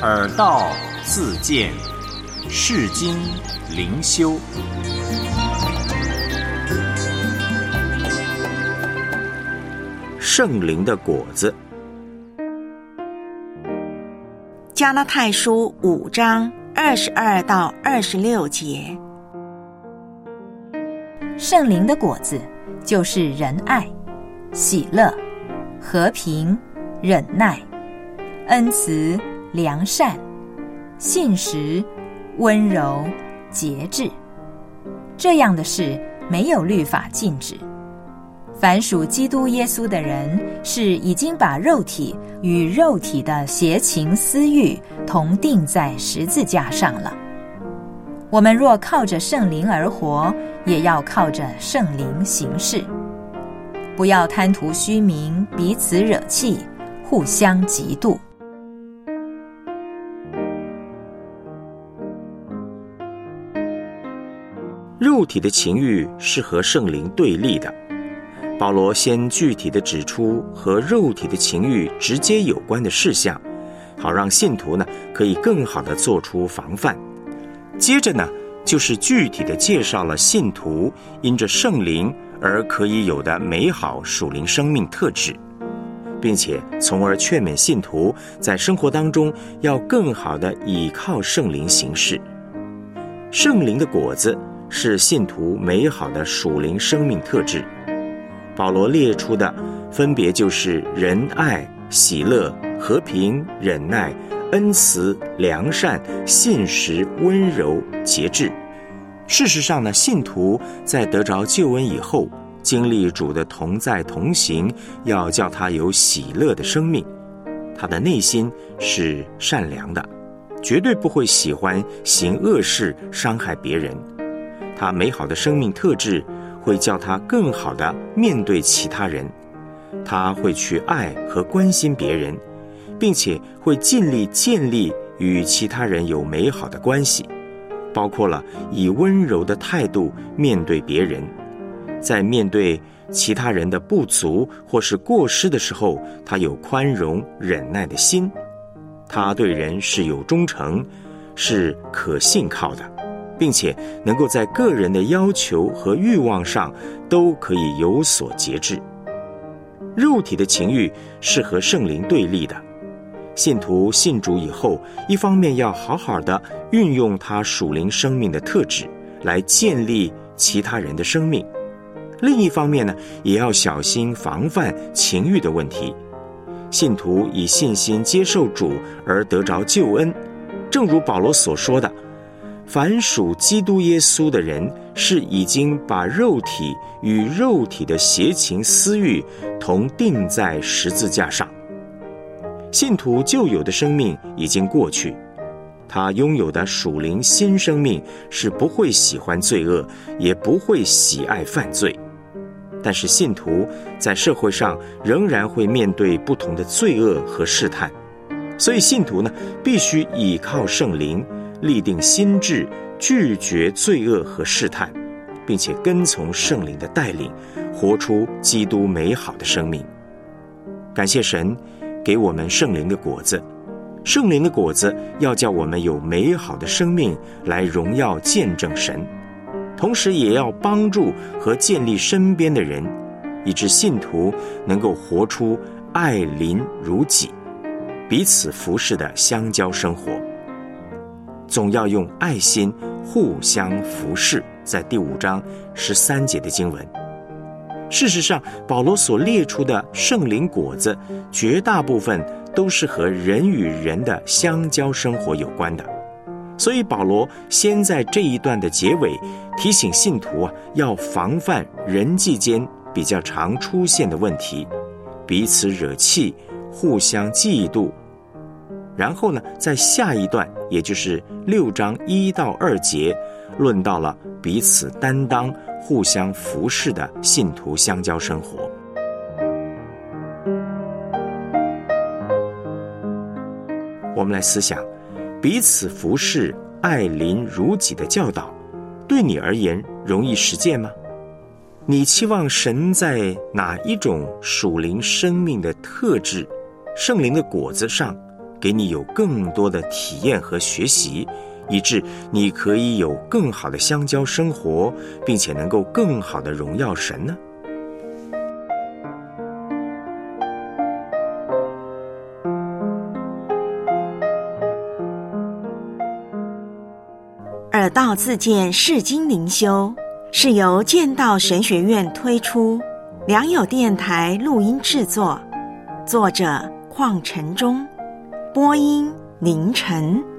耳道自见，世经灵修。圣灵的果子。 加拉太书5章22到26节。 圣灵的果子就是仁爱、喜乐、和平、忍耐、恩慈、良善、信实、温柔、节制。这样的事没有律法禁止。凡属基督耶稣的人，是已经把肉体与肉体的邪情私欲同钉在十字架上了。我们若靠着圣灵而活，也要靠着圣灵行事。不要贪图虚名，彼此惹气，互相嫉妒。 肉体的情欲是和圣灵对立的。保罗先具体地指出和肉体的情欲直接有关的事项，好让信徒呢可以更好地做出防范。接着呢，就是具体地介绍了信徒因着圣灵而可以有的美好属灵生命特质，并且从而劝勉信徒在生活当中要更好地倚靠圣灵行事。圣灵的果子是信徒美好的属灵生命特质。保罗列出的分别就是仁爱、喜乐、和平、忍耐、恩慈、良善、信实、温柔、节制。事实上呢，信徒在得着救恩以后，经历主的同在同行，要叫他有喜乐的生命。他的内心是善良的，绝对不会喜欢行恶事伤害别人。他美好的生命特质会叫他更好地面对其他人，他会去爱和关心别人，并且会尽力建立与其他人有美好的关系，包括了以温柔的态度面对别人。在面对其他人的不足或是过失的时候，他有宽容忍耐的心，他对人是有忠诚，是可信靠的，并且能够在个人的要求和欲望上都可以有所节制。肉体的情欲是和圣灵对立的。信徒信主以后，一方面要好好的运用他属灵生命的特质来建立其他人的生命，另一方面呢，也要小心防范情欲的问题。信徒以信心接受主而得着救恩，正如保罗所说的，凡属基督耶稣的人，是已经把肉体与肉体的邪情私欲同钉在十字架上。信徒旧有的生命已经过去，他拥有的属灵新生命是不会喜欢罪恶，也不会喜爱犯罪。但是信徒在社会上仍然会面对不同的罪恶和试探，所以信徒呢，必须倚靠圣灵，立定心志，拒绝罪恶和试探，并且跟从圣灵的带领，活出基督美好的生命。感谢神给我们圣灵的果子，圣灵的果子要叫我们有美好的生命来荣耀见证神，同时也要帮助和建立身边的人，以致信徒能够活出爱邻如己，彼此服侍的相交生活。总要用爱心互相服侍，在第5章13节的经文。事实上，保罗所列出的圣灵果子，绝大部分都是和人与人的相交生活有关的。所以保罗先在这一段的结尾提醒信徒要防范人际间比较常出现的问题，彼此惹气，互相嫉妒。然后呢，在下一段，也就是6章1到2节，论到了彼此担当、互相服侍的信徒相交生活。我们来思想，彼此服侍、爱邻如己的教导，对你而言容易实践吗？你期望神在哪一种属灵生命的特质、圣灵的果子上给你有更多的体验和学习，以致你可以有更好的相交生活，并且能够更好的荣耀神呢？ 耳道自荐释经灵修是由剑道神学院推出，良友电台录音制作，作者邝晨忠，播音凌晨。